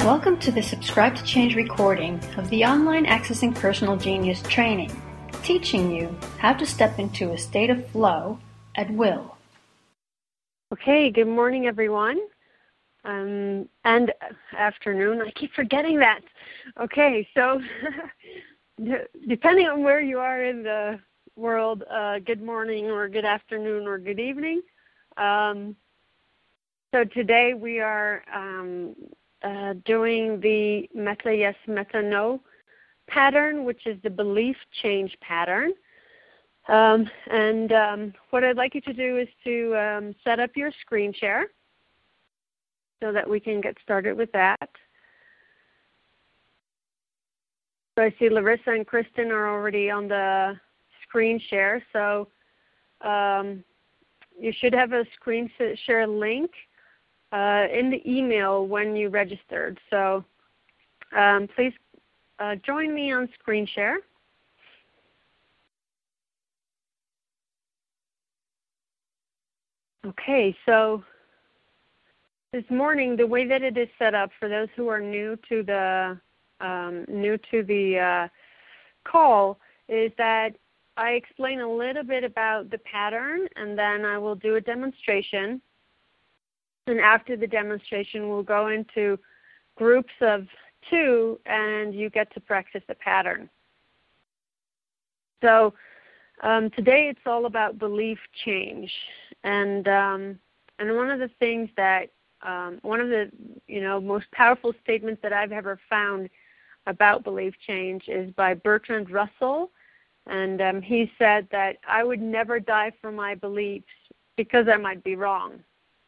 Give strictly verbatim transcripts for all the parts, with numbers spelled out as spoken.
Welcome to the Subscribe to Change recording of the Online Accessing Personal Genius training, teaching you how to step into a state of flow at will. Okay, good morning everyone, um, and afternoon. I keep forgetting that. Okay, so depending on where you are in the world, uh, good morning or good afternoon or good evening. Um, so today we are um, uh, doing the Metta Yes, Metta No pattern, which is the belief change pattern. Um, and um, what I'd like you to do is to um, set up your screen share so that we can get started with that. So I see Larissa and Kristen are already on the screen share. So um, you should have a screen share link uh, in the email when you registered. So um, please uh, join me on screen share. Okay, so this morning, the way that it is set up for those who are new to the um, new to the uh, call is that I explain a little bit about the pattern, and then I will do a demonstration. And after the demonstration, we'll go into groups of two, and you get to practice the pattern. So um, today it's all about belief change. And um, and one of the things that um, one of the you know most powerful statements that I've ever found about belief change is by Bertrand Russell, and um, he said that I would never die for my beliefs because I might be wrong.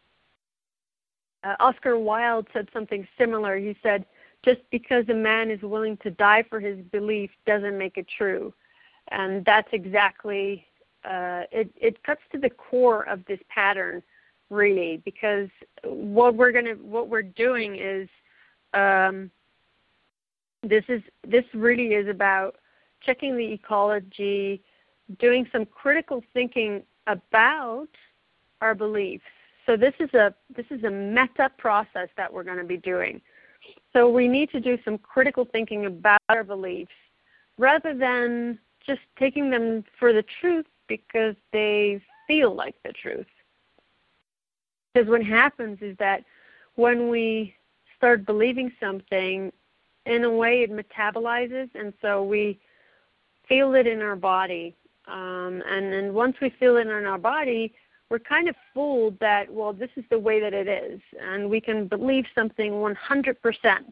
Uh, Oscar Wilde said something similar. He said, just because a man is willing to die for his belief doesn't make it true, and that's exactly. Uh, it, it cuts to the core of this pattern, really, because what we're gonna, what we're doing is, um, this is this really is about checking the ecology, doing some critical thinking about our beliefs. So this is a this is a meta process that we're going to be doing. So we need to do some critical thinking about our beliefs, rather than just taking them for the truth because they feel like the truth. Because what happens is that when we start believing something, in a way it metabolizes, and so we feel it in our body. Um, and then once we feel it in our body, we're kind of fooled that, well, this is the way that it is, and we can believe something one hundred percent.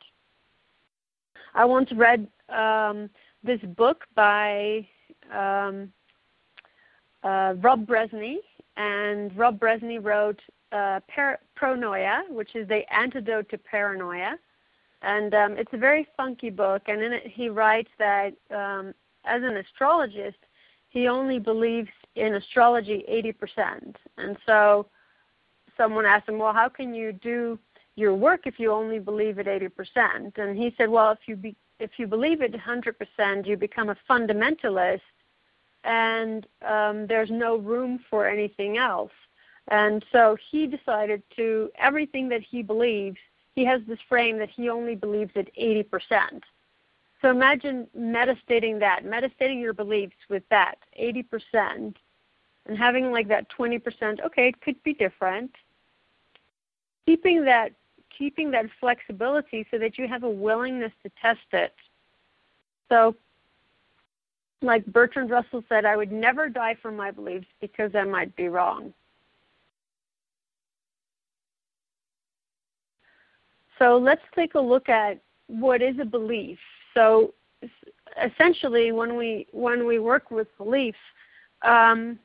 I once read um, this book by um, Uh, Rob Bresney, and Rob Bresney wrote uh, Par- Pronoia, which is the antidote to paranoia, and um, it's a very funky book, and in it he writes that um, as an astrologist, he only believes in astrology eighty percent, and so someone asked him, well, how can you do your work if you only believe it eighty percent? And he said, well, if you, be- if you believe it one hundred percent, you become a fundamentalist, and um, there's no room for anything else. And so he decided to, everything that he believes, he has this frame that he only believes at eighty percent. So imagine metastating that, metastating your beliefs with that, eighty percent, and having like that twenty percent, okay, it could be different. Keeping that, keeping that flexibility so that you have a willingness to test it. So like Bertrand Russell said, I would never die for my beliefs because I might be wrong. So let's take a look at what is a belief. So essentially, when we when we work with beliefs, um,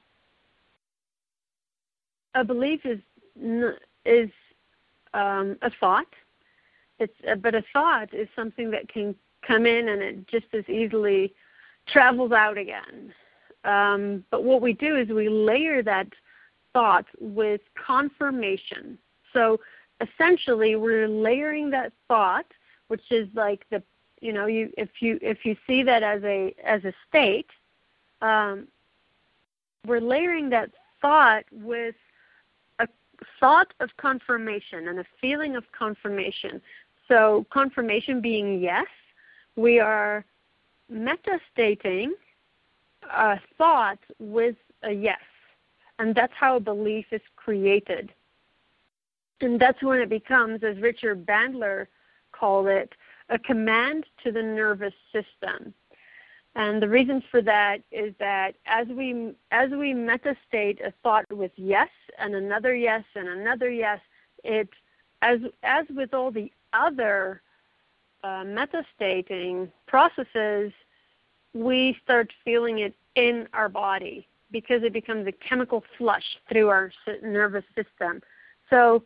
a belief is is um, a thought. It's but a thought is something that can come in and it just as easily travels out again. Um, but what we do is we layer that thought with confirmation. So essentially, we're layering that thought, which is like the, you know, you if you if you see that as a as a state, um, we're layering that thought with a thought of confirmation and a feeling of confirmation. So confirmation being yes, we are metastating a thought with a yes. And that's how a belief is created. And that's when it becomes, as Richard Bandler called it, a command to the nervous system. And the reason for that is that as we as we metastate a thought with yes and another yes and another yes, it as as with all the other uh, metastating processes, we start feeling it in our body because it becomes a chemical flush through our nervous system. So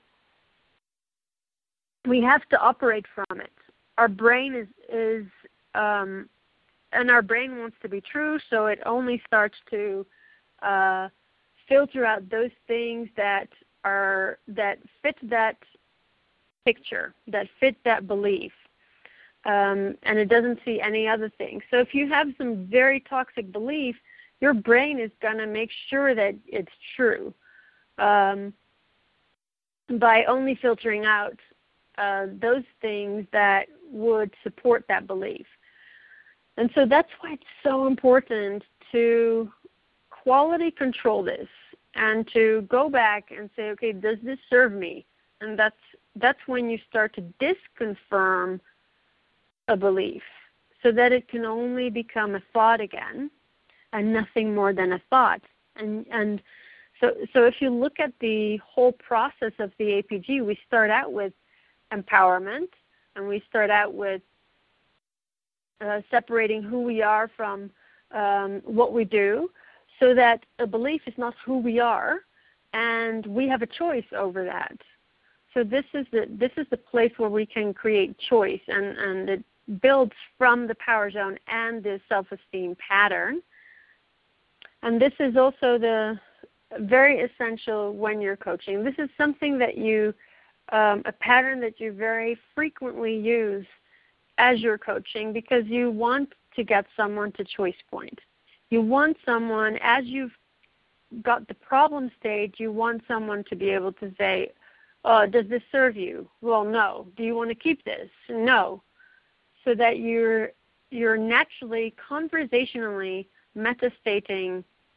we have to operate from it. Our brain is is um, and our brain wants to be true, so it only starts to uh, filter out those things that are that fit that picture, that fit that belief, um, and it doesn't see any other things. So if you have some very toxic belief, your brain is going to make sure that it's true um, by only filtering out uh, those things that would support that belief. And so that's why it's so important to quality control this and to go back and say, okay, does this serve me? And that's that's when you start to disconfirm a belief so that it can only become a thought again and nothing more than a thought. And and so so if you look at the whole process of the A P G, we start out with empowerment, and we start out with Uh, separating who we are from um, what we do, so that a belief is not who we are, and we have a choice over that. So this is the this is the place where we can create choice, and, and it builds from the power zone and the self-esteem pattern. And this is also the very essential when you're coaching. This is something that you, um, a pattern that you very frequently use as you're coaching, because you want to get someone to choice point. You want someone, as you've got the problem stage, you want someone to be able to say, oh, does this serve you? Well, no. Do you want to keep this? No. So that you're you're naturally, conversationally metastating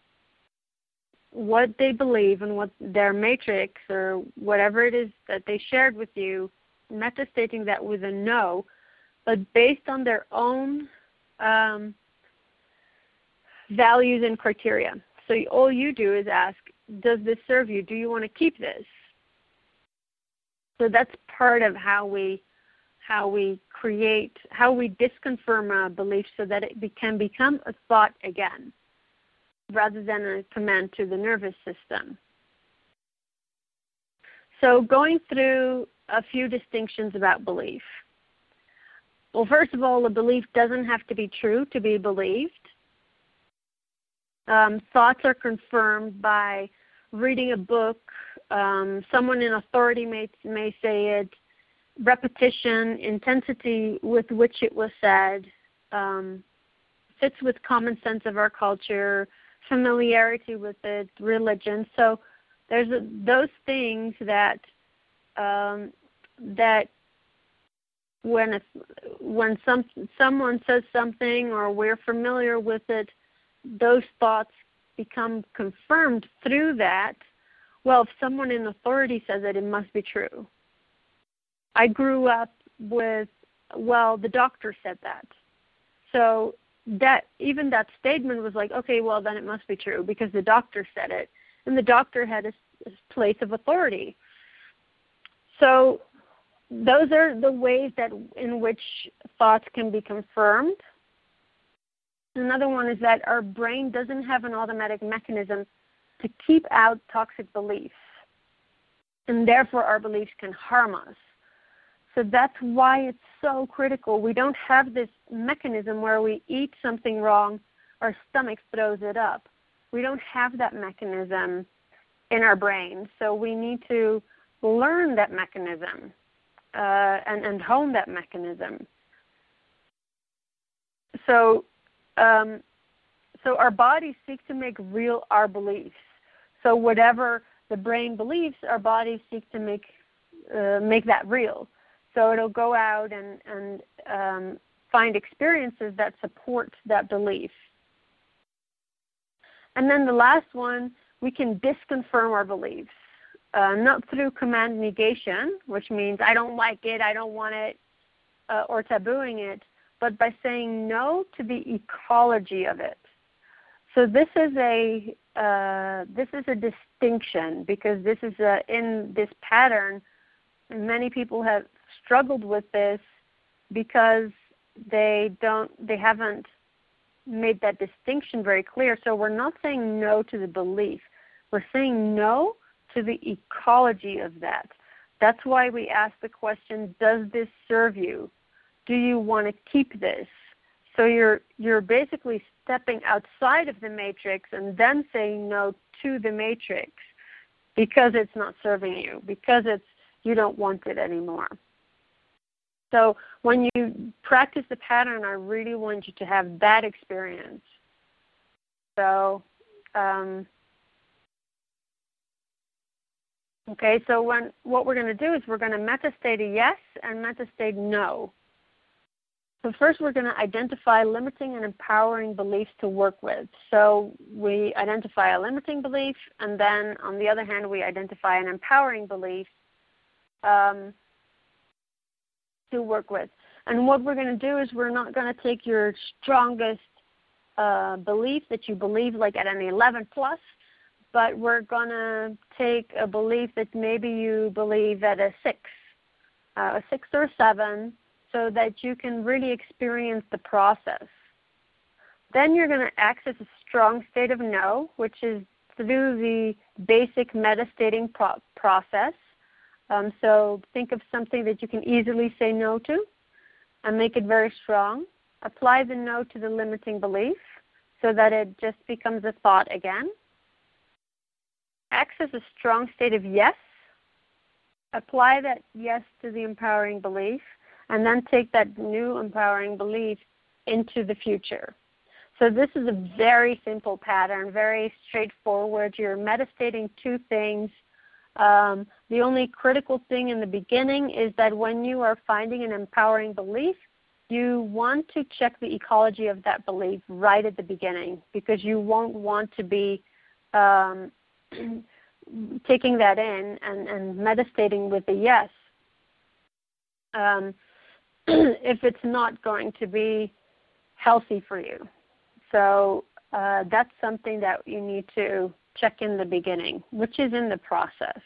what they believe and what their matrix or whatever it is that they shared with you, metastating that with a no, but based on their own um, values and criteria. So all you do is ask, does this serve you? Do you want to keep this? So that's part of how we how we create, how we disconfirm a belief so that it be, can become a thought again, rather than a command to the nervous system. So going through a few distinctions about belief. Well, first of all, a belief doesn't have to be true to be believed. Um, thoughts are confirmed by reading a book. Um, someone in authority may, may say it. Repetition, intensity with which it was said, um, fits with common sense of our culture, familiarity with it, religion. So there's a, those things that um, that when a, when some someone says something or we're familiar with it, those thoughts become confirmed through that. Well, if someone in authority says it, it must be true. I grew up with, well, the doctor said that. So that even that statement was like, okay, well, then it must be true because the doctor said it. And the doctor had a, a place of authority. So those are the ways that in which thoughts can be confirmed. Another one is that our brain doesn't have an automatic mechanism to keep out toxic beliefs, and therefore our beliefs can harm us. So that's why it's so critical. We don't have this mechanism where we eat something wrong, our stomach throws it up. We don't have that mechanism in our brain, so we need to learn that mechanism. Uh, and, and hone that mechanism. So, um, so our bodies seek to make real our beliefs. So whatever the brain believes, our bodies seek to make uh, make that real. So it'll go out and, and um, find experiences that support that belief. And then the last one, we can disconfirm our beliefs, uh, not through command negation, which means I don't like it, I don't want it, uh, or tabooing it, but by saying no to the ecology of it. So this is a uh, this is a distinction, because this is a, in this pattern, many people have struggled with this because they don't they haven't made that distinction very clear. So we're not saying no to the belief. We're saying no to the ecology of that. That's why we ask the question, does this serve you? Do you want to keep this? So you're you're basically stepping outside of the matrix and then saying no to the matrix because it's not serving you, because it's you don't want it anymore. So when you practice the pattern, I really want you to have that experience. So, um, okay, so when what we're going to do is we're going to metastate a yes and metastate no. So first we're going to identify limiting and empowering beliefs to work with. So we identify a limiting belief, and then on the other hand we identify an empowering belief um, to work with. And what we're going to do is we're not going to take your strongest uh, belief that you believe like at an eleven plus, but we're going to take a belief that maybe you believe at a six, uh, a six or a seven, so that you can really experience the process. Then you're going to access a strong state of no, which is through the basic metastating pro- process. Um, so think of something that you can easily say no to and make it very strong. Apply the no to the limiting belief so that it just becomes a thought again. Access a strong state of yes. Apply that yes to the empowering belief, and then take that new empowering belief into the future. So this is a very simple pattern, very straightforward. You're metastating two things. Um, the only critical thing in the beginning is that when you are finding an empowering belief, you want to check the ecology of that belief right at the beginning, because you won't want to be um, taking that in and, and metastating with a yes. Um, if it's not going to be healthy for you. So uh, that's something that you need to check in the beginning, which is in the process.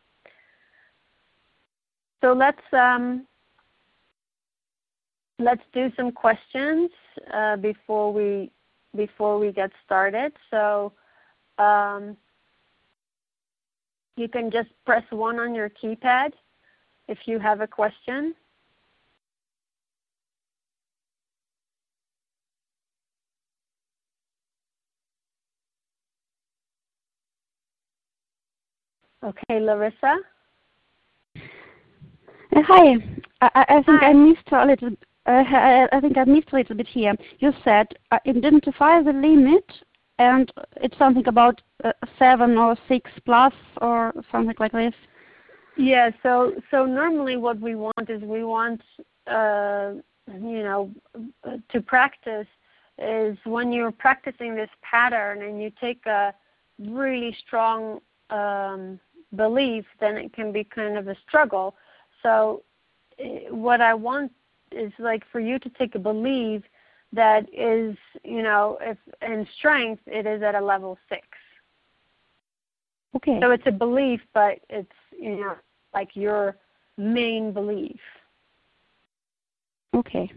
So let's um, let's do some questions uh, before we before we get started. So um, you can just press one on your keypad if you have a question. Okay, Larissa. Uh, hi. I, I think Hi. I missed a little. Uh, I, I think I missed a little bit here. You said uh, identify the limit, and it's something about uh, seven or six plus or something like this. Yeah. So so normally what we want is we want uh, you know to practice is when you're practicing this pattern and you take a really strong um, belief, then it can be kind of a struggle. So uh, what I want is like for you to take a belief that is, you know, if in strength it is at a level six. Okay. So it's a belief, but it's, you know, like your main belief. Okay.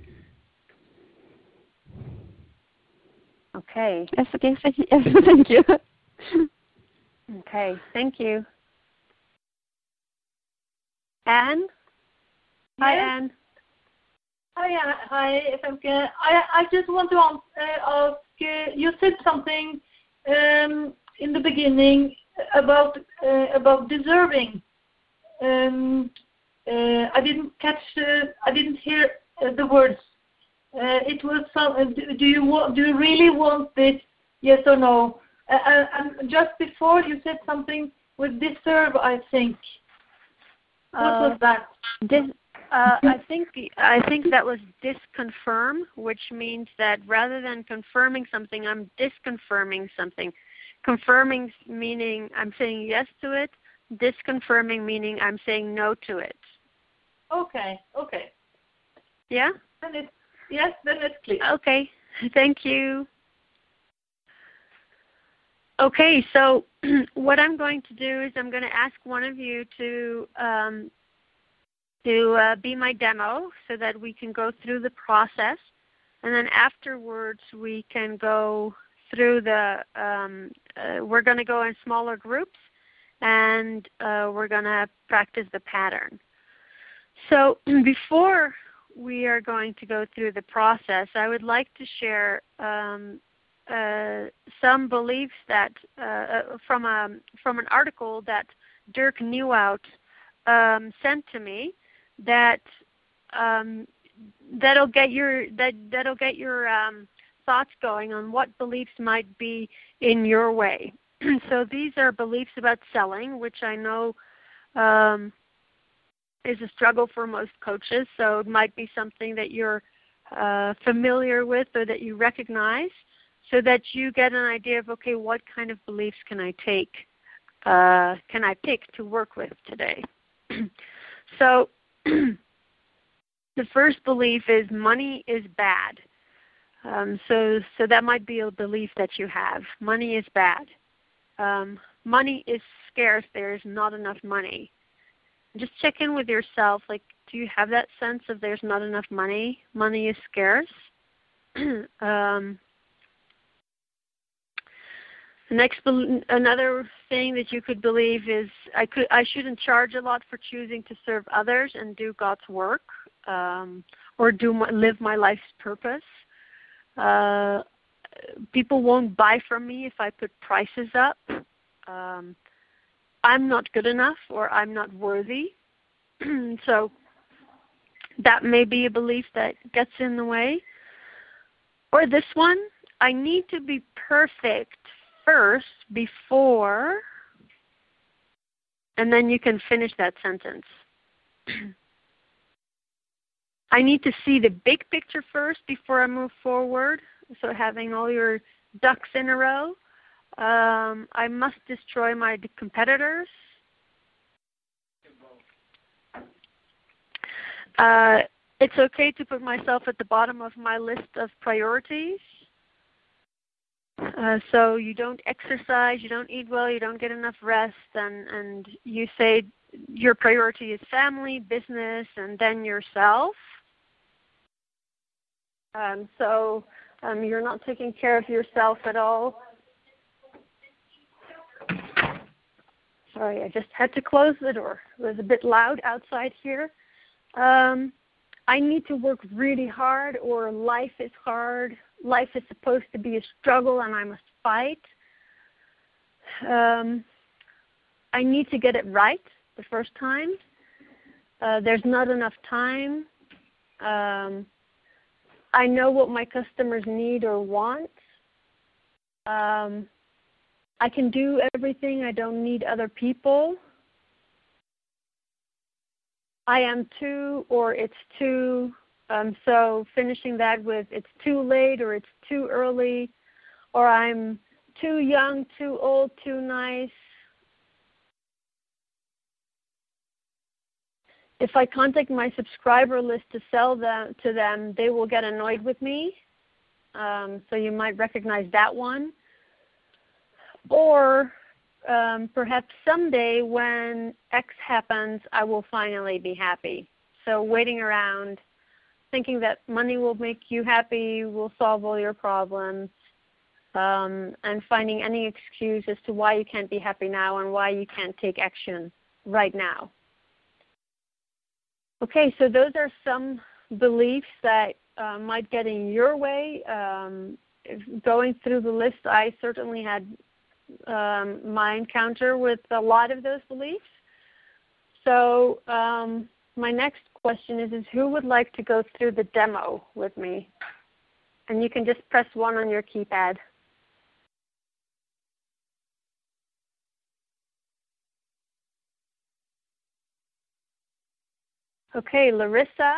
Okay. Yes, okay, thank you. Yes, thank you. Okay, thank you. Anne? Hi, Yes. Anne. Hi, Anna. Hi, Femke. I I just want to ask, uh, ask uh, you said something um, in the beginning about uh, about deserving. Um, uh, I didn't catch. Uh, I didn't hear uh, the words. Uh, it was some. Uh, do, do you want? Do you really want this? Yes or no? Uh, and just before you said something with deserve. I think. What Uh, was that? Des- Uh, I think I think that was disconfirm, which means that rather than confirming something, I'm disconfirming something. Confirming meaning I'm saying yes to it. Disconfirming meaning I'm saying no to it. Okay. Okay. Yeah? Then it's, yes, then it's clear. Okay. Thank you. Okay, so what I'm going to do is I'm going to ask one of you to um, to uh, be my demo so that we can go through the process, and then afterwards we can go through the, um, uh, we're going to go in smaller groups, and uh, we're going to practice the pattern. So before we are going to go through the process, I would like to share um, uh, some beliefs that uh, from a from an article that Dirk Nieuwoud um, sent to me that um, that'll get your that that'll get your um, thoughts going on what beliefs might be in your way. So these are beliefs about selling, which I know um, is a struggle for most coaches. So it might be something that you're uh, familiar with or that you recognize, so that you get an idea of, okay, what kind of beliefs can I take, uh, can I pick to work with today? So the first belief is money is bad. Um, so, so that might be a belief that you have. Money is bad. Um, money is scarce. There is not enough money. Just check in with yourself. Like, do you have that sense of there's not enough money? Money is scarce. um, Next, another thing that you could believe is I could I shouldn't charge a lot for choosing to serve others and do God's work, um, or do my, live my life's purpose. Uh, people won't buy from me if I put prices up. Um, I'm not good enough, or I'm not worthy. So that may be a belief that gets in the way. Or this one, I need to be perfect first before, and then you can finish that sentence. I need to see the big picture first before I move forward, so having all your ducks in a row. Um, I must destroy my competitors. Uh, it's okay to put myself at the bottom of my list of priorities. Uh, so you don't exercise, you don't eat well, you don't get enough rest, and, and you say your priority is family, business, and then yourself. Um, so um, you're not taking care of yourself at all. Sorry, I just had to close the door. It was a bit loud outside here. Um, I need to work really hard, or life is hard. Life is supposed to be a struggle and I must fight. Um, I need to get it right the first time. Uh, there's not enough time. Um, I know what my customers need or want. Um, I can do everything. I don't need other people. I am too, or it's too. Um, so finishing that with it's too late, or it's too early, or I'm too young, too old, too nice. If I contact my subscriber list to sell them to them, they will get annoyed with me. Um, so you might recognize that one. Or um, perhaps someday when X happens, I will finally be happy. So waiting around, thinking that money will make you happy, will solve all your problems, um, and finding any excuse as to why you can't be happy now and why you can't take action right now. Okay, so those are some beliefs that uh, might get in your way. Um, going through the list, I certainly had um, my encounter with a lot of those beliefs. So um, my next question is, is who would like to go through the demo with me? And you can just press one on your keypad. Okay, Larissa,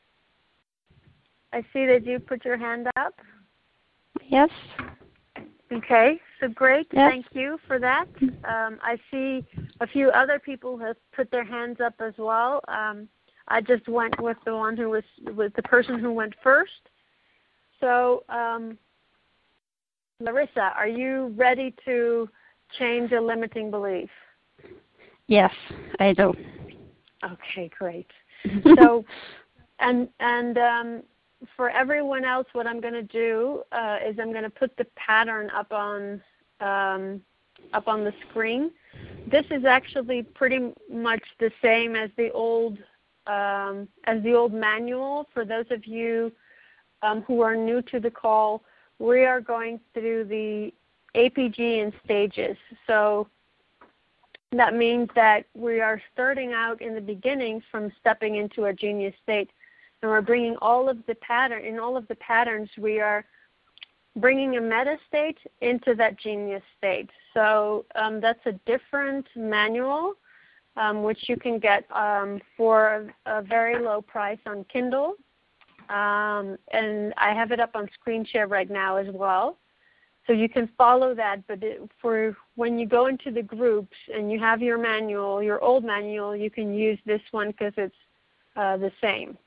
I see that you put your hand up. Yes. Okay, so great. Yes. Thank you for that. Um, I see a few other people have put their hands up as well. Um, I just went with the one who was with the person who went first. So, um, Larissa, are you ready to change a limiting belief? Yes, I do. Okay, great. So, and and um, for everyone else, what I'm going to do uh, is I'm going to put the pattern up on um, up on the screen. This is actually pretty much the same as the old um, as the old manual. For those of you um, who are new to the call, we are going through the A P G in stages. So that means that we are starting out in the beginning from stepping into a genius state, and we're bringing all of the pattern, in all of the patterns, we are bringing a meta state into that genius state. So um, that's a different manual, um, which you can get um, for a, a very low price on Kindle. Um, and I have it up on screen share right now as well. So you can follow that, but it, for when you go into the groups and you have your manual, your old manual, you can use this one because it's uh, the same.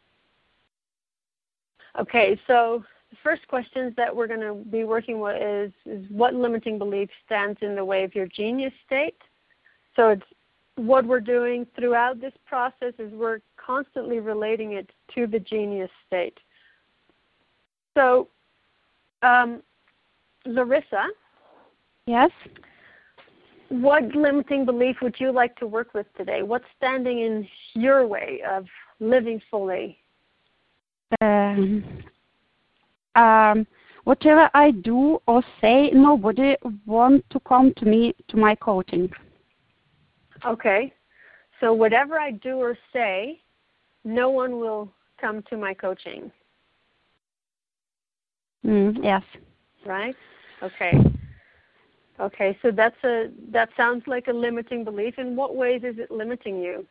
Okay, so the first questions that we're going to be working with is, is what limiting belief stands in the way of your genius state? So it's what we're doing throughout this process is we're constantly relating it to the genius state. So, um, Larissa? Yes? What limiting belief would you like to work with today? What's standing in your way of living fully? Um, um, whatever I do or say, nobody wants to come to me, to my coaching. Okay. So whatever I do or say, no one will come to my coaching. Mm, yes. Right? Okay. Okay, so that's a that sounds like a limiting belief. In what ways is it limiting you?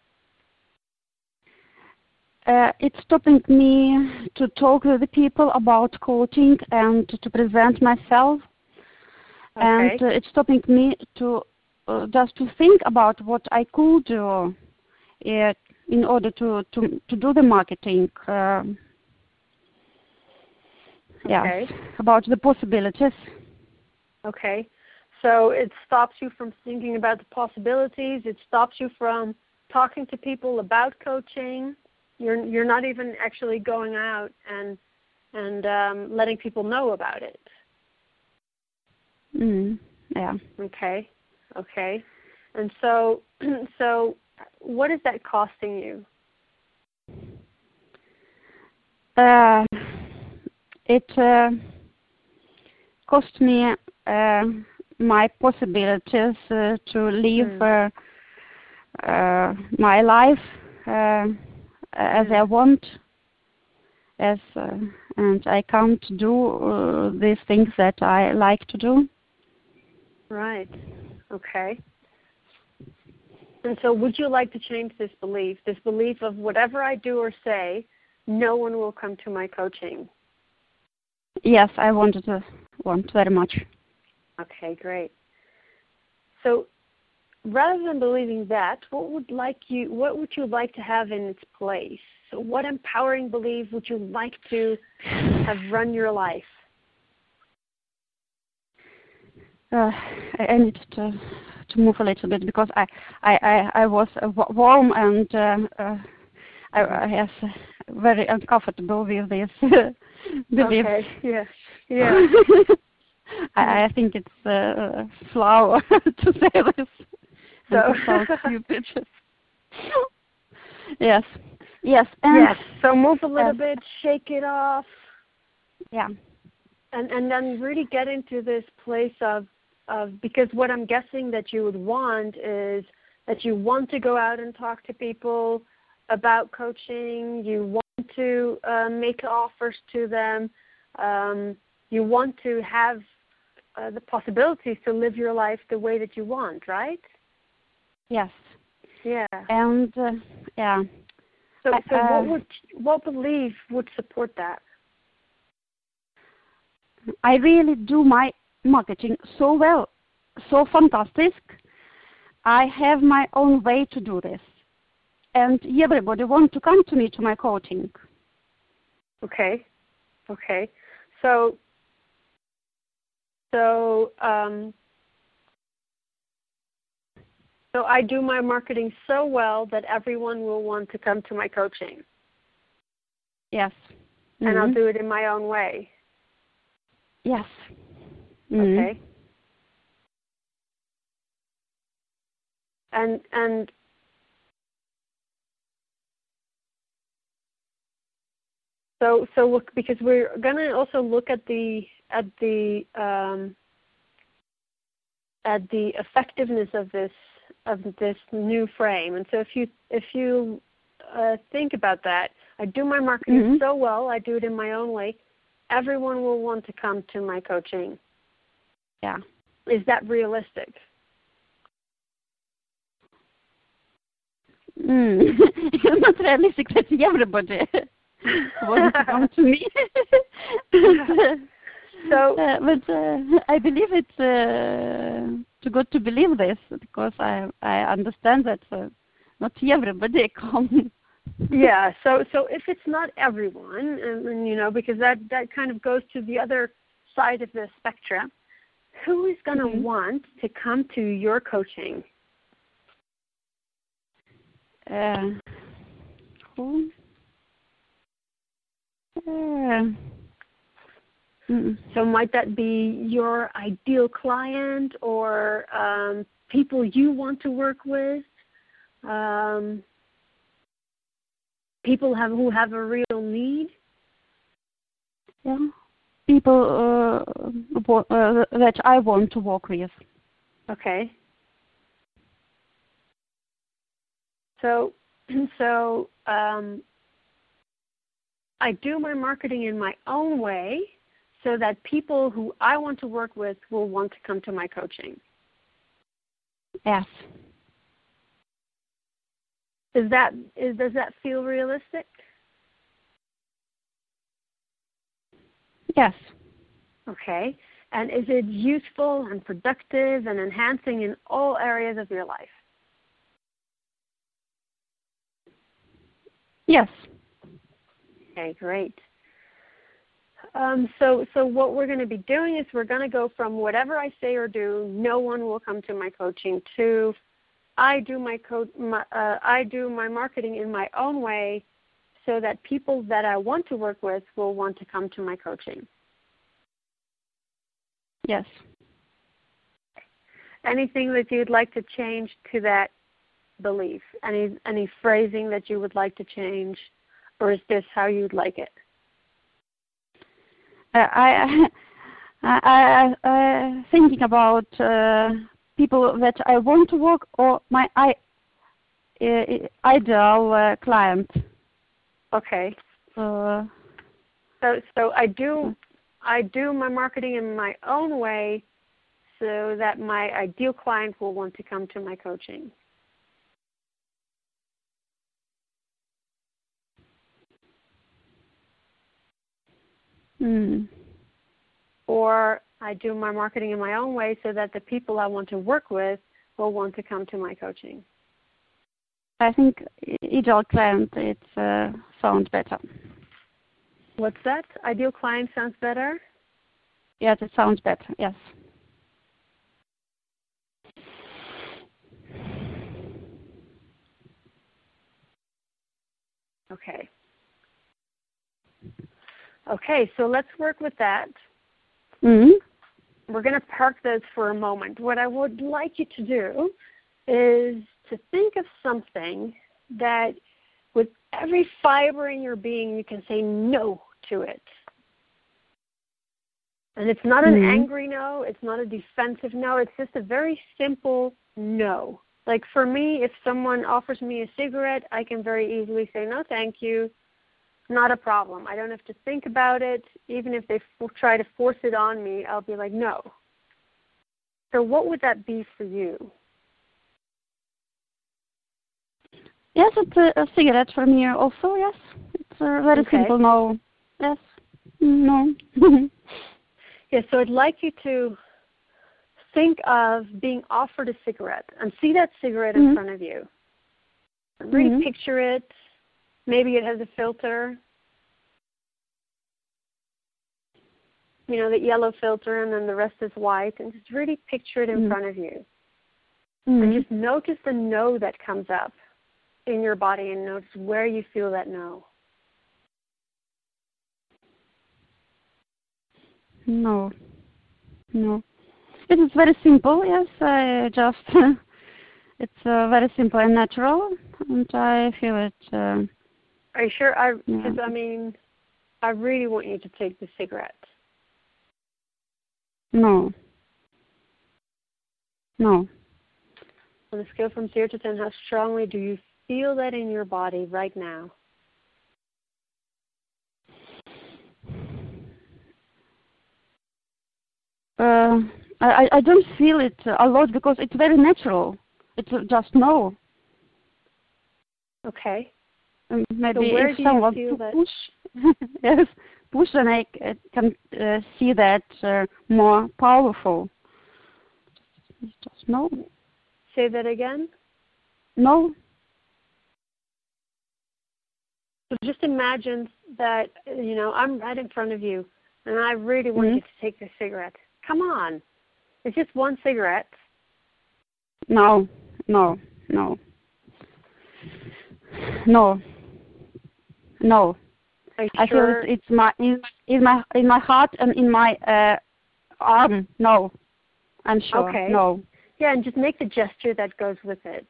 Uh, it's stopping me to talk with the people about coaching and to present myself. Okay. And uh, it's stopping me to uh, just to think about what I could do uh, in order to, to, to do the marketing. Uh, yeah, okay. about the possibilities. Okay. So it stops you from thinking about the possibilities. It stops you from talking to people about coaching. You're you're not even actually going out and and um, letting people know about it. Mm, yeah. Okay. Okay. And so so what is that costing you? Uh, it uh, cost me uh, my possibilities uh, to live mm. uh, uh, my life uh, as mm. I want, as uh, and I can't do uh, these things that I like to do. Right. Okay. And so would you like to change this belief, this belief of whatever I do or say, no one will come to my coaching? Yes, I wanted to want very much. Okay, great. So rather than believing that, what would like you what would you like to have in its place? So what empowering belief would you like to have run your life? Uh, I need to to move a little bit because I I, I, I was uh, warm and uh, uh, I, I was very uncomfortable with this belief. Okay. Yeah. Yeah. I, I think it's a uh, flower to say this. So sounds stupid. Yes. Yes. And yes. So move a little uh, bit, shake it off. Yeah. And and then really get into this place of of because what I'm guessing that you would want is that you want to go out and talk to people about coaching. You want to uh, make offers to them. Um, you want to have uh, the possibilities to live your life the way that you want, right? Yes. Yeah. And uh, yeah, So, so uh, what would what belief would support that? I really do my marketing so well, so fantastic. I have my own way to do this, and everybody wants to come to me to my coaching. Okay, okay. So, so, um, so I do my marketing so well that everyone will want to come to my coaching. Yes. Mm-hmm. And I'll do it in my own way. Yes. Mm-hmm. Okay. And and so so look, because we're going to also look at the at the um, at the effectiveness of this of this new frame. And so if you if you uh, think about that, I do my marketing mm-hmm. so well, I do it in my own way. Everyone will want to come to my coaching. Yeah. Is that realistic? Mm. It's not realistic that everybody wants to come to me. So, uh, but uh, I believe it's uh, too good to believe this, because I I understand that uh, not everybody comes. Yeah, so so if it's not everyone, and, and you know, because that, that kind of goes to the other side of the spectrum, who is going to mm-hmm. want to come to your coaching? Uh, who? Uh, mm. So might that be your ideal client, or um, people you want to work with? Um, people have who have a real need? Yeah. People uh, uh, that I want to work with. Okay. So, so um, I do my marketing in my own way, so that people who I want to work with will want to come to my coaching. Yes. Is that is does that feel realistic? Yes. Okay. And is it useful and productive and enhancing in all areas of your life? Yes. Okay, great. Um, so, so what we're going to be doing is we're going to go from whatever I say or do, no one will come to my coaching, to I do my, co- my uh, I do my marketing in my own way, so that people that I want to work with will want to come to my coaching. Yes. Anything that you'd like to change to that belief? Any any phrasing that you would like to change, or is this how you'd like it? Uh, I, I, I, I thinking about uh, people that I want to work, or my I, uh, ideal uh, client. Okay. Uh, so so I do I do my marketing in my own way, so that my ideal client will want to come to my coaching. mm. Or I do my marketing in my own way, so that the people I want to work with will want to come to my coaching. I think ideal client, it uh, sounds better. What's that? Ideal client sounds better? Yes, it sounds better, yes. Okay. Okay, so let's work with that. Mm-hmm. We're going to park those for a moment. What I would like you to do is to think of something that with every fiber in your being you can say no to it. And it's not an mm-hmm. angry no, it's not a defensive no, it's just a very simple no. Like for me, if someone offers me a cigarette, I can very easily say no thank you. Not a problem. I don't have to think about it. Even if they f- try to force it on me, I'll be like, no. So what would that be for you? Yes, it's a, a cigarette for me also, yes. It's uh, very Okay. simple, no. Yes, no. Yeah, so I'd like you to think of being offered a cigarette and see that cigarette in Mm-hmm. front of you. Really Mm-hmm. picture it. Maybe it has a filter. You know, the yellow filter, and then the rest is white. And just really picture it in Mm-hmm. front of you. Mm-hmm. And just notice the no that comes up in your body, and notice where you feel that no. No, no. It is very simple, yes. I just, it's uh, very simple and natural, and I feel it. Uh, Are you sure? I, yeah. Because, I mean, I really want you to take the cigarette. No. No. On a scale from zero to ten, how strongly do you feel that in your body right now? Uh, I, I don't feel it a lot because it's very natural. It's just no. Okay. Um, maybe So where if do you someone feel that- push, yes, push, then I c- can uh, see that uh, more powerful. It's just no. Say that again. No. So just imagine that, you know, I'm right in front of you, and I really want Mhm. you to take the cigarette. Come on. It's just one cigarette. No. No. No. No. No. Are you I sure? feel it, it's my in, in my in my heart and in my uh, arm. No. I'm sure. Okay. No. Yeah, and just make the gesture that goes with it.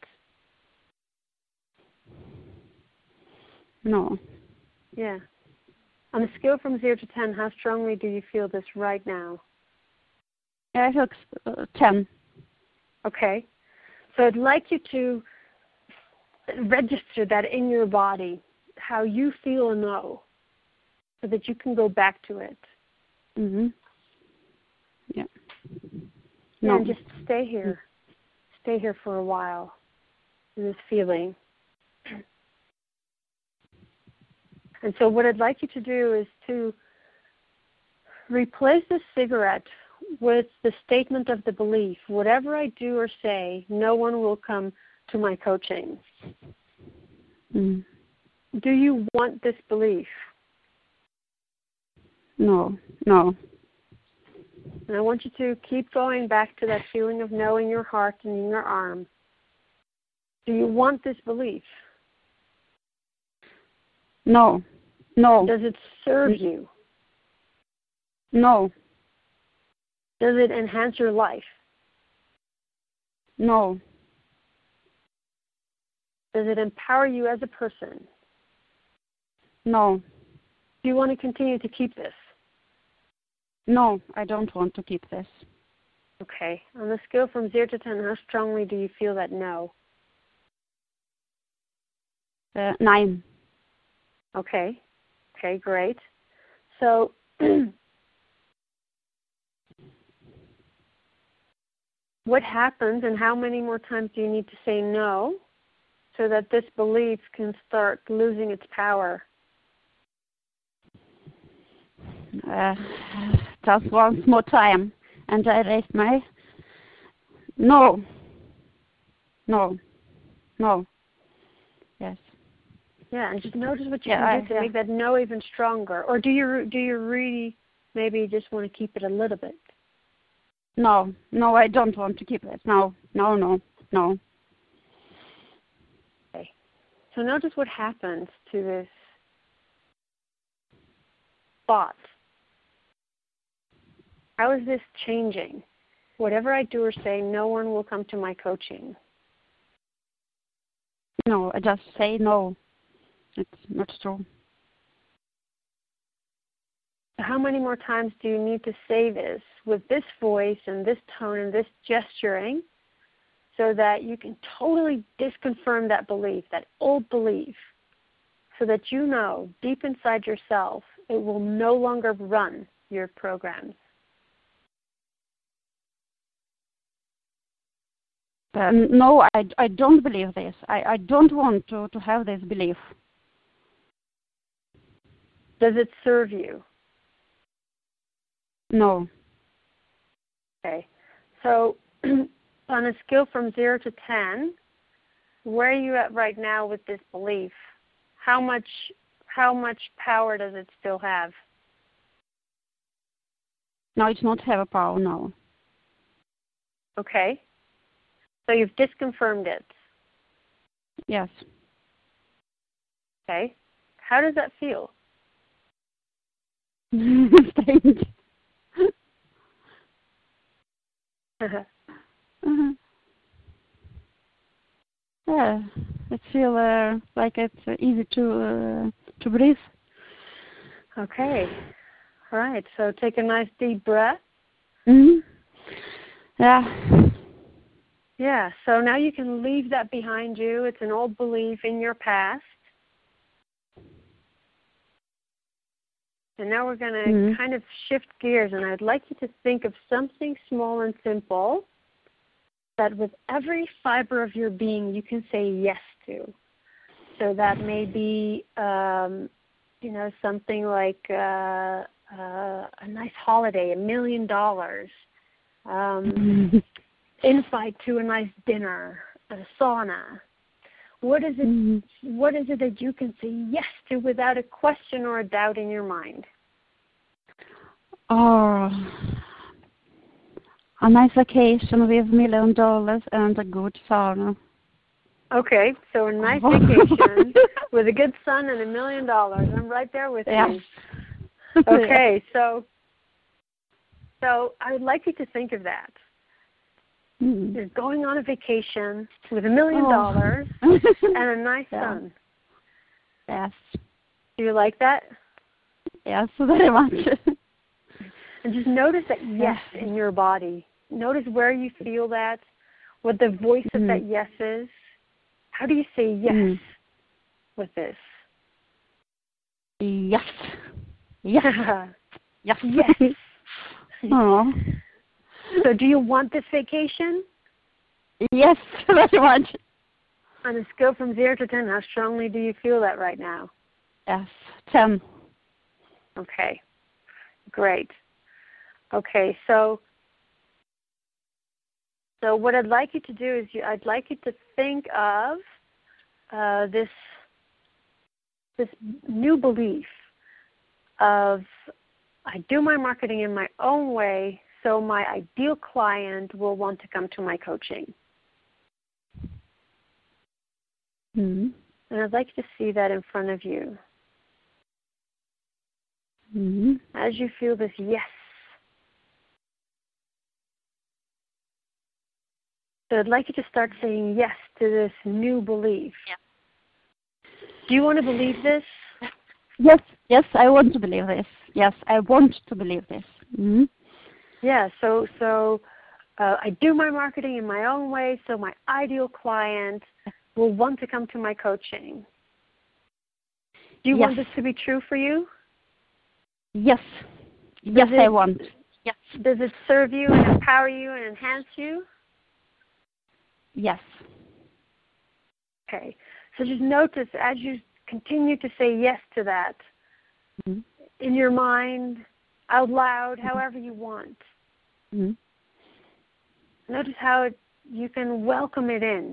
No. Yeah. On a scale from zero to ten, how strongly do you feel this right now? I feel uh, ten. Okay. So I'd like you to register that in your body, how you feel a no, so that you can go back to it. Mhm. Yeah. Yeah, No. and just stay here. Stay here for a while in this feeling. And so what I'd like you to do is to replace the cigarette with the statement of the belief, whatever I do or say, no one will come to my coaching. Mm. Do you want this belief? No. No. And I want you to keep going back to that feeling of no in your heart and in your arm. Do you want this belief? No. No. Does it serve you? No. Does it enhance your life? No. Does it empower you as a person? No. Do you want to continue to keep this? No, I don't want to keep this. Okay. On the scale from zero to ten, how strongly do you feel that no? Uh, nine. Okay. Okay, great. So what happens and how many more times do you need to say no so that this belief can start losing its power? Uh, just once more time. And I raised my... No. No. No. Yes. Yeah, and just notice what you Yeah, can do I- to yeah. make that no even stronger. Or do you do you really maybe just want to keep it a little bit? No. No, I don't want to keep it. No. No, no. No. Okay. So notice what happens to this thought. How is this changing? Whatever I do or say, no one will come to my coaching. No, I just say no. It's not true. How many more times do you need to say this with this voice and this tone and this gesturing so that you can totally disconfirm that belief, that old belief, so that you know deep inside yourself it will no longer run your programs? Uh, no, I, I don't believe this. I, I don't want to, to have this belief. Does it serve you? No. Okay. So on a scale from zero to ten, where are you at right now with this belief? How much how much power does it still have? No, it's not have a power, no. Okay. So you've disconfirmed it. Yes. Okay. How does that feel? Strange. uh-huh. Yeah, it feels uh, like it's uh, easy to uh, to breathe. Okay. All right. So take a nice deep breath. Mm-hmm. Yeah. Yeah. So now you can leave that behind you. It's an old belief in your past. And now we're going to mm-hmm. kind of shift gears, and I'd like you to think of something small and simple that with every fiber of your being you can say yes to. So that may be, um, you know, something like uh, uh, a nice holiday, a million dollars, um, invite to a nice dinner, a sauna. What is it? Mm-hmm. What is it that you can say yes to without a question or a doubt in your mind? Oh, a nice vacation with a million dollars and a good sauna. Okay, so a nice vacation with a good sun and a million dollars. I'm right there with yeah. you. Okay, so so I would like you to think of that. Mm. You're going on a vacation with a million oh. dollars and a nice yeah. sun. Yes. Do you like that? Yes, very much. And just notice that yes in your body. Notice where you feel that, what the voice mm. of that yes is. How do you say yes mm. with this? Yes. Yes. yes. Yes. Oh. So do you want this vacation? Yes, very much. On a scale from zero to ten, how strongly do you feel that right now? Yes, ten. Okay, great. Okay, so so what I'd like you to do is you, I'd like you to think of uh, this this new belief of I do my marketing in my own way, so my ideal client will want to come to my coaching. Mm-hmm. And I'd like you to see that in front of you. Mm-hmm. As you feel this yes. So I'd like you to start saying yes to this new belief. Yeah. Do you want to believe this? Yes, yes, I want to believe this. Yes, I want to believe this. Mm-hmm. Yeah, so so uh, I do my marketing in my own way, so my ideal client will want to come to my coaching. Do you yes. want this to be true for you? Yes. Does yes, it, I want. Yes. Does it serve you and empower you and enhance you? Yes. Okay. So just notice as you continue to say yes to that, mm-hmm. in your mind, out loud, mm-hmm. however you want. Mm-hmm. Notice how it, you can welcome it in.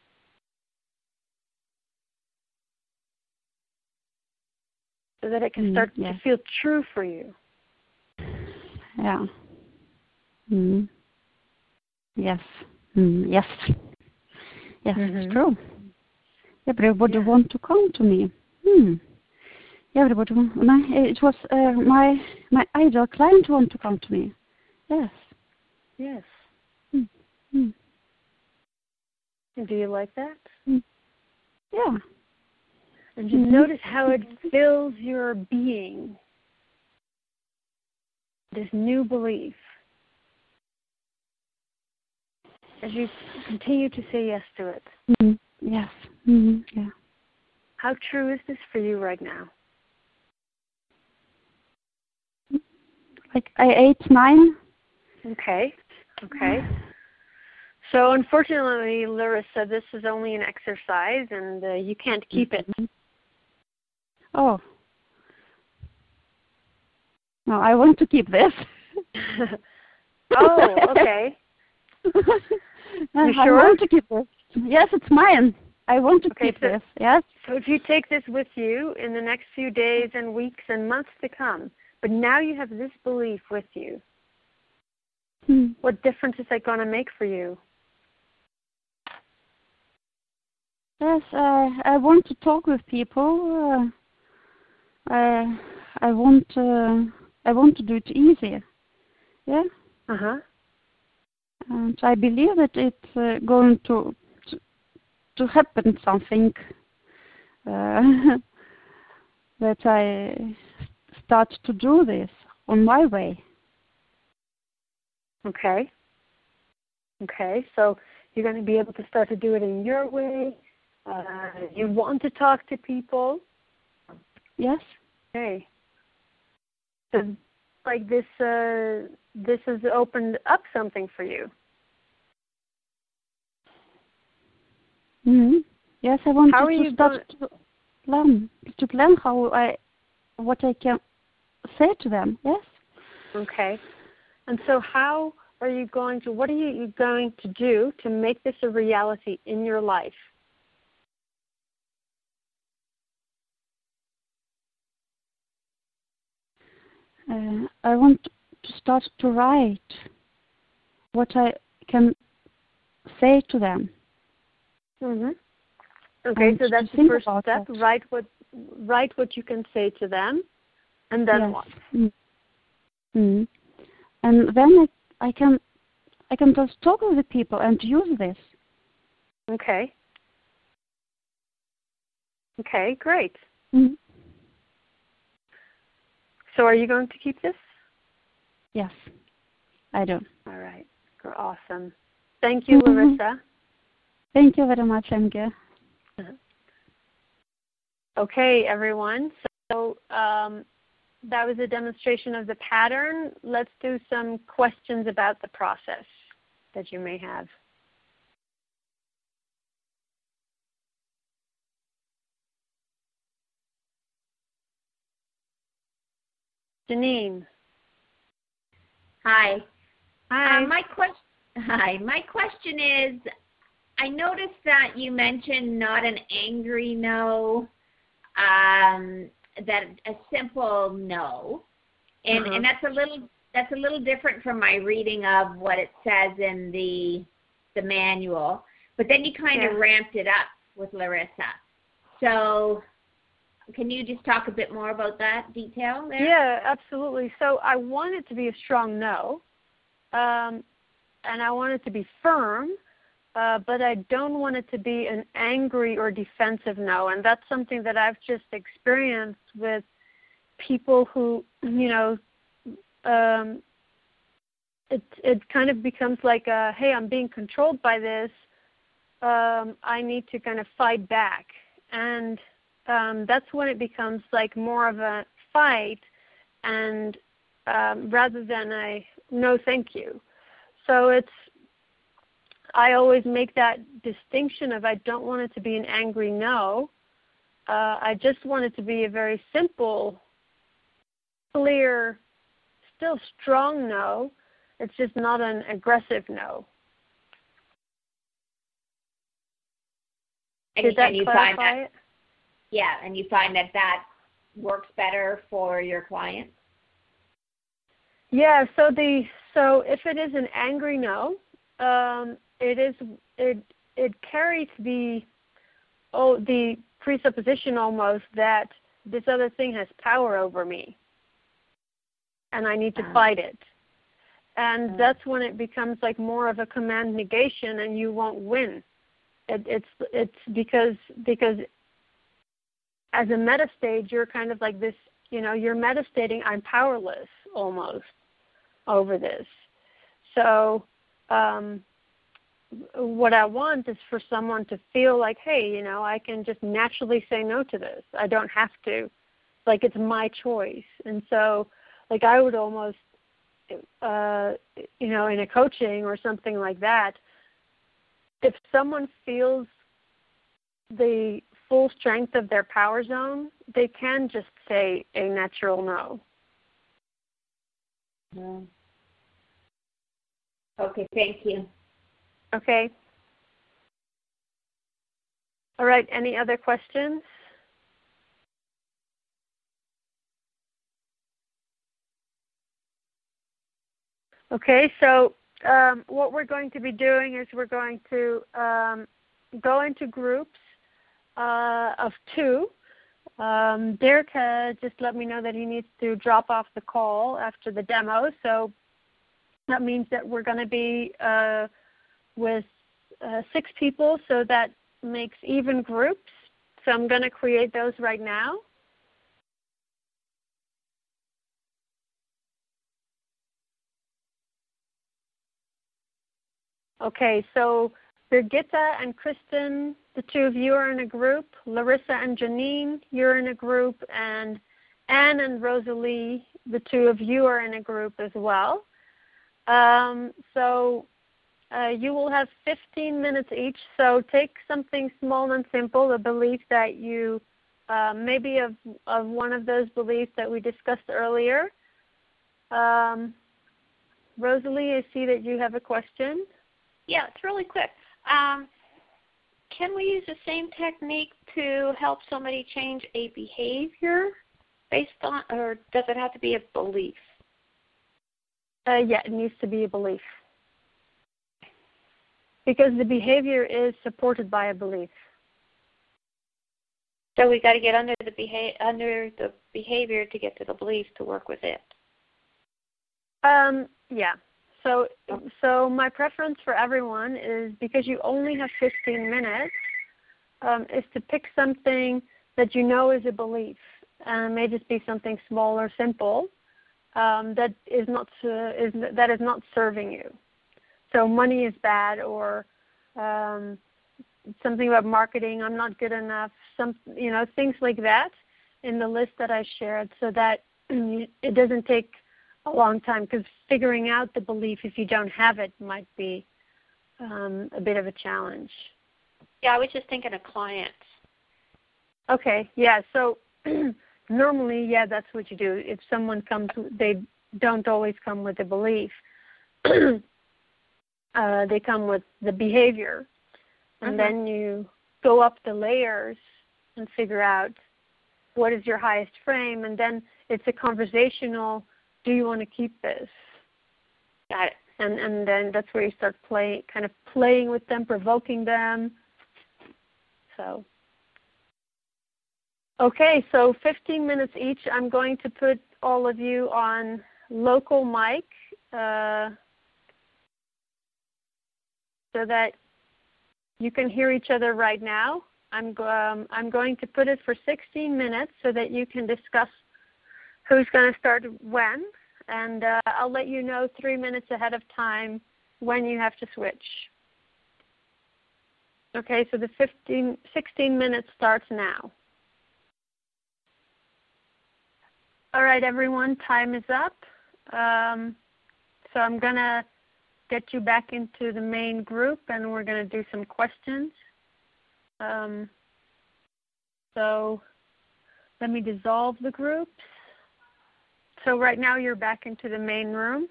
So that it can start mm-hmm. yeah. to feel true for you. Yeah. Mm-hmm. Yes. Mm-hmm. Yes. Yes, mm-hmm. it's true. Everybody yeah. want to come to me. Hmm. Everybody, my, it was uh, my my ideal client want to come to me. Yes. Yes. Mm-hmm. And do you like that? Mm. Yeah. And just mm-hmm. notice how it fills your being. This new belief. As you continue to say yes to it. Mm-hmm. Yes. Mm-hmm. Yeah. How true is this for you right now? Like I eight, nine. Okay. Okay. So unfortunately, Larissa, this is only an exercise, and uh, you can't keep it. Oh. No, I want to keep this. Oh, okay. You I sure? want to keep this. Yes, it's mine. I want to Okay, keep so, this. Yes. So if you take this with you in the next few days and weeks and months to come, but now you have this belief with you, Hmm. what difference is that going to make for you? Yes, uh, I want to talk with people. Uh, I I want uh, I want to do it easier. Yeah. Uh huh. And I believe that it's uh, going to, to to happen something. Uh, that I start to do this on my way. Okay. Okay. So you're going to be able to start to do it in your way. Uh, you want to talk to people. Yes. Okay. So, like this, uh, this has opened up something for you. Mm-hmm. Yes, I want How to, are to you start going- to learn to plan how I what I can say to them. Yes. Okay. And so, how are you going to? What are you going to do to make this a reality in your life? Uh, I want to start to write what I can say to them. Mm-hmm. Okay, And so that's to the think first about step. that. Write what write what you can say to them, and then Yes. what? Mm. Mm. And then I, I can I can just talk with the people and use this. Okay. Okay, great. Mm. So are you going to keep this? Yes, I do. All right. Awesome. Thank you, Mm-hmm. Larissa. Thank you very much, Emke. Okay, everyone. So um, that was a demonstration of the pattern. Let's do some questions about the process that you may have. Janine. Hi. Hi. Uh, my question. Hi. My question is, I noticed that you mentioned not an angry no, um, that a simple no, and Uh-huh. and that's a little that's a little different from my reading of what it says in the the manual. But then you kind Yeah. of ramped it up with Larissa. So can you just talk a bit more about that detail there? Yeah, absolutely. So I want it to be a strong no, um, and I want it to be firm, uh, but I don't want it to be an angry or defensive no. And that's something that I've just experienced with people who, you know, um, it it kind of becomes like, a, hey, I'm being controlled by this. Um, I need to kind of fight back, and Um, that's when it becomes like more of a fight, and um, rather than a no thank you. So it's, I always make that distinction of I don't want it to be an angry no. Uh, I just want it to be a very simple, clear, still strong no. It's just not an aggressive no. And, Did that and you clarify find that, it? yeah, and you find that that works better for your clients? Yeah, so the so if it is an angry no, um, it is it it carries the oh the presupposition almost that this other thing has power over me, and I need to Uh, fight it, and uh, that's when it becomes like more of a command negation, and you won't win. It, it's it's because because as a meta stage, you're kind of like this, you know, you're meta stating I'm powerless almost over this. So um, what I want is for someone to feel like, hey, you know, I can just naturally say no to this. I don't have to. Like, it's my choice. And so, like, I would almost, uh, you know, in a coaching or something like that, if someone feels the full strength of their power zone, they can just say a natural no. No. Okay, thank you. Okay. All right, any other questions? Okay, so um, what we're going to be doing is we're going to um, go into groups uh, of two. Um, Dirk uh, just let me know that he needs to drop off the call after the demo, so that means that we're going to be uh, with uh, six people, so that makes even groups. So I'm going to create those right now. Okay, so Birgitta and Kristen, the two of you are in a group. Larissa and Janine, you're in a group. And Anne and Rosalie, the two of you are in a group as well. Um, so uh, you will have fifteen minutes each. So take something small and simple, a belief that you, uh, maybe of, of one of those beliefs that we discussed earlier. Um, Rosalie, I see that you have a question. Yeah, it's really quick. Um, can we use the same technique to help somebody change a behavior based on, or does it have to be a belief? Uh, yeah, it needs to be a belief. Because the behavior is supported by a belief. So we got to get under the beha- under the behavior to get to the belief to work with it. Um, yeah. So, so my preference for everyone is, because you only have fifteen minutes, um, is to pick something that you know is a belief. And it may just be something small or simple um, that is not uh, is that is not serving you. So money is bad, or um, something about marketing, I'm not good enough. Some, you know, things like that in the list that I shared, so that it doesn't take a long time, because figuring out the belief if you don't have it might be um, a bit of a challenge. Yeah, I was just thinking of clients. Okay, yeah, so normally, yeah, that's what you do. If someone comes, they don't always come with a belief. uh, they come with the behavior. And uh-huh. then you go up the layers and figure out what is your highest frame. And then it's a conversational, do you want to keep this? Got it. And and then that's where you start play, kind of playing with them, provoking them. So, okay, so fifteen minutes each. I'm going to put all of you on local mic uh, so that you can hear each other right now. I'm, go um, I'm going to put it for sixteen minutes so that you can discuss who's going to start when. And uh, I'll let you know three minutes ahead of time when you have to switch. Okay, so the fifteen, sixteen minutes starts now. All right, everyone, time is up. Um, so I'm going to get you back into the main group, and we're going to do some questions. Um, so let me dissolve the groups. So right now you're back into the main room.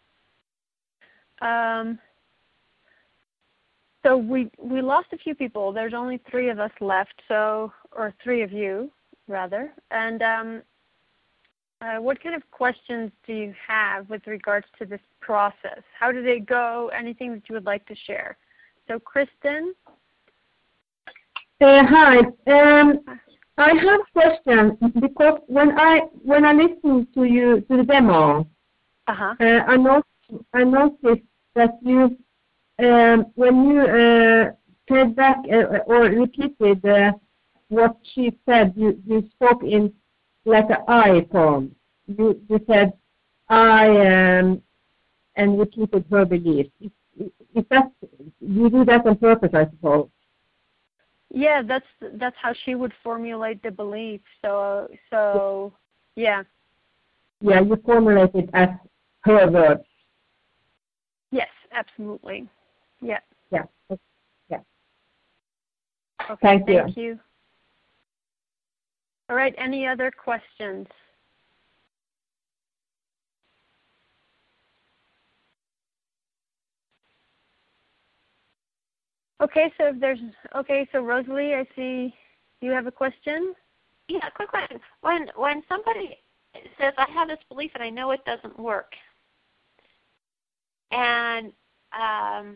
Um, so we we lost a few people. There's only three of us left, so or three of you rather. And um, uh, what kind of questions do you have with regards to this process? How do they go? Anything that you would like to share? So Kristen. Uh, hi. Um, I have a question, because when I when I listened to you to the demo, uh-huh. uh, I noticed I noticed that you um, when you uh, said back uh, or repeated uh, what she said, you, you spoke in like an I form. You you said I um, and repeated her beliefs. Is, is that you do that on purpose, I suppose? Yeah, that's that's how she would formulate the belief. So so yeah. Yeah, you formulate it as her words. Yes, absolutely. Yeah. Yeah. Okay, thank, thank you. you. All right, any other questions? Okay, so if there's, okay, so Rosalie, I see you have a question? Yeah, quick question. When when somebody says, I have this belief and I know it doesn't work, and um,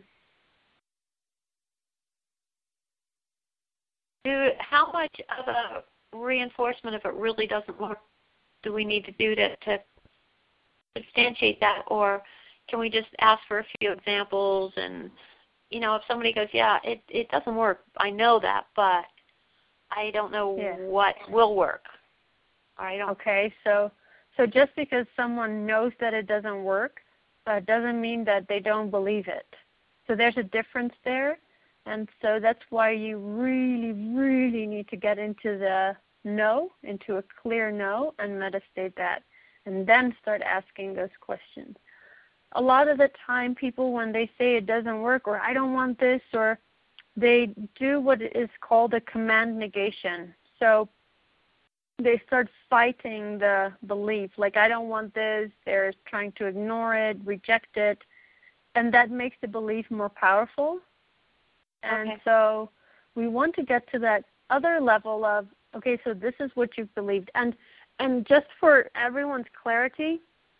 do how much of a reinforcement, if it really doesn't work, do we need to do to, to substantiate that, or can we just ask for a few examples? And you know, if somebody goes, yeah, it it doesn't work, I know that, but I don't know yeah. what will work. I don't. Okay, so so just because someone knows that it doesn't work, uh, doesn't mean that they don't believe it. So there's a difference there, and so that's why you really, really need to get into the no, into a clear no, and meditate that, and then start asking those questions. A lot of the time, people, when they say it doesn't work, or I don't want this, or they do what is called a command negation. So they start fighting the belief, like I don't want this, they're trying to ignore it, reject it, and that makes the belief more powerful. And okay. so we want to get to that other level of, okay, so this is what you've believed. And and just for everyone's clarity,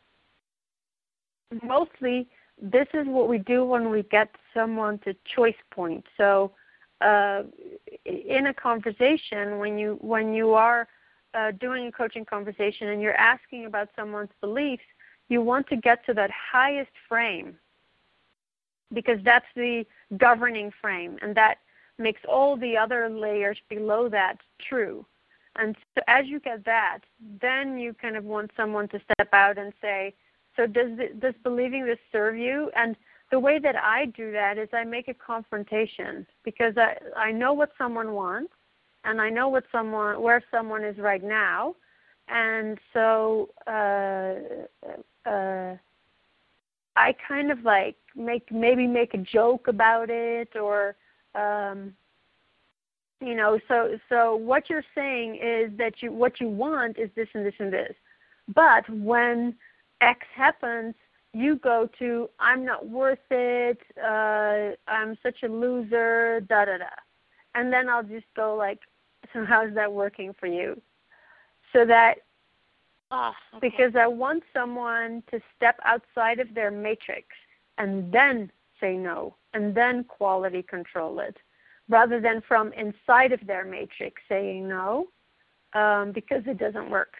mostly this is what we do when we get someone to choice point. So uh, in a conversation, when you when you are uh, doing a coaching conversation and you're asking about someone's beliefs, you want to get to that highest frame, because that's the governing frame, and that makes all the other layers below that true. And so as you get that, then you kind of want someone to step out and say, so does it, does believing this serve you? And the way that I do that is I make a confrontation, because I, I know what someone wants, and I know what someone where someone is right now. And so uh, uh, I kind of like make maybe make a joke about it, or um, you know. So so what you're saying is that you what you want is this and this and this, but when X happens, you go to I'm not worth it. Uh, I'm such a loser. Da da da, and then I'll just go like, so how's that working for you? So that. Oh, okay. Because I want someone to step outside of their matrix and then say no, and then quality control it, rather than from inside of their matrix saying no, um, because it doesn't work.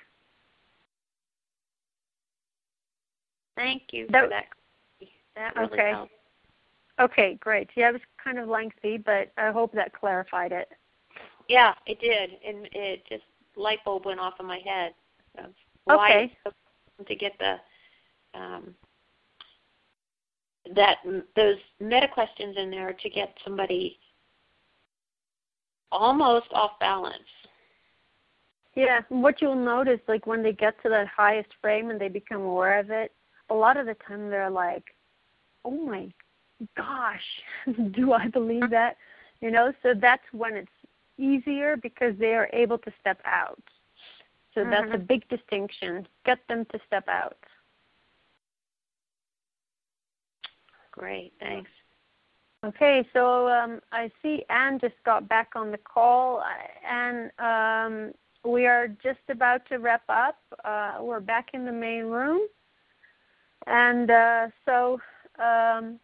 Thank you that, for that. That really okay. helped. Okay, great. Yeah, it was kind of lengthy, but I hope that clarified it. Yeah, it did, and it just light bulb went off in my head. Of Okay. why it's so important to get the um, that those meta questions in there to get somebody almost off balance. Yeah, what you'll notice, like when they get to that highest frame and they become aware of it, a lot of the time they're like, "Oh my gosh, do I believe that?" You know, so that's when it's easier, because they are able to step out. So mm-hmm. That's a big distinction. Get them to step out. Great, thanks. Okay, so um, I see Anne just got back on the call, and um, we are just about to wrap up. Uh, we're back in the main room, and uh, so um,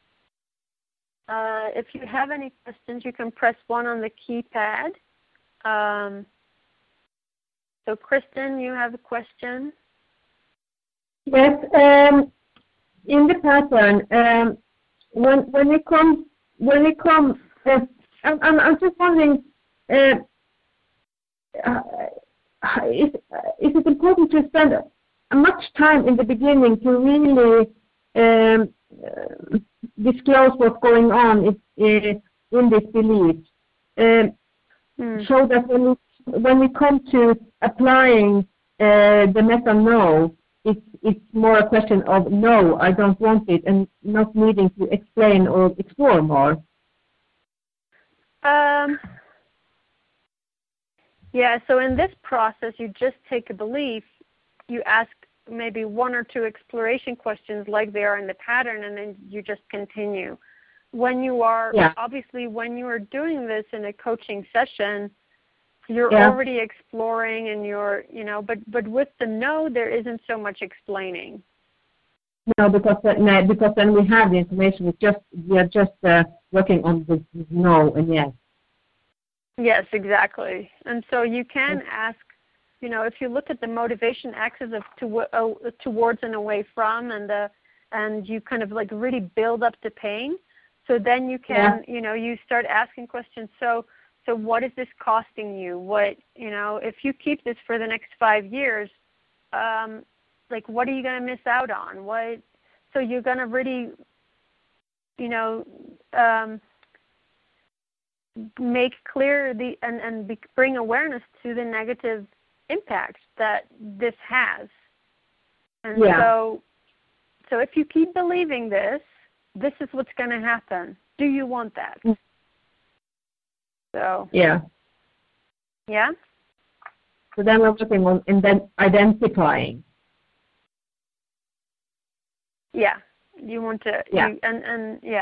uh, if you have any questions, you can press one on the keypad. Um, So, Kristen, you have a question? Yes. Um, in the pattern, um, when when it comes when it comes, uh, I'm, I'm I'm just wondering, uh, uh, is is it important to spend much time in the beginning to really um, uh, disclose what's going on in, uh, in this belief, um, hmm. so that when we when we come to applying uh, the meta no, it's, it's more a question of no, I don't want it, and not needing to explain or explore more? Um, Yeah, so in this process, you just take a belief, you ask maybe one or two exploration questions like they are in the pattern, and then you just continue. When you are, yeah. obviously, when you are doing this in a coaching session, you're yeah. already exploring and you're, you know, but, but with the no, there isn't so much explaining. No, because uh, no, because when we have the information, we just we are just uh, working on the no and yes. Yes, exactly. And so you can ask, you know, if you look at the motivation axis of to, uh, towards and away from, and the and you kind of like really build up the pain. So then you can, yeah. you know, you start asking questions. So so what is this costing you? What, you know, if you keep this for the next five years, um, like what are you going to miss out on? What? So you're going to really, you know. Um, make clear the and, and be, bring awareness to the negative impact that this has. And yeah. so so if you keep believing this, this is what's going to happen. Do you want that? So yeah. Yeah? So then we're working on and then identifying. Yeah. You want to yeah. You, and, and yeah.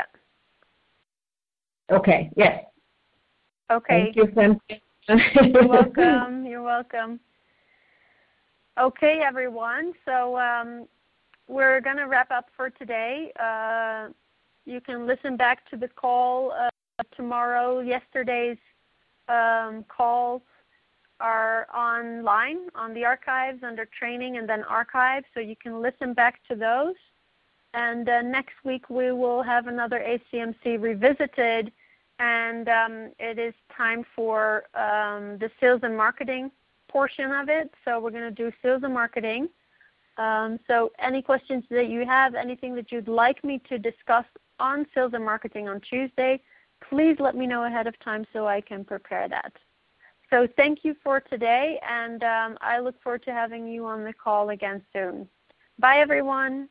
Okay, yes. Okay. Thank you, Sam. You're welcome. You're welcome. Okay, everyone. So um, we're going to wrap up for today. Uh, you can listen back to the call uh, tomorrow. Yesterday's um, calls are online on the archives under training and then archives, so you can listen back to those. And uh, next week we will have another A C M C Revisited. And um, it is time for um, the sales and marketing portion of it. So we're going to do sales and marketing. Um, so any questions that you have, anything that you'd like me to discuss on sales and marketing on Tuesday, please let me know ahead of time so I can prepare that. So thank you for today, and um, I look forward to having you on the call again soon. Bye, everyone.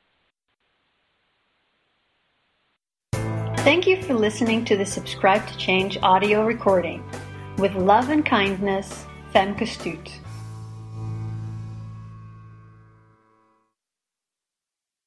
Thank you for listening to the Subscribe to Change audio recording. With love and kindness, Femke Stoet.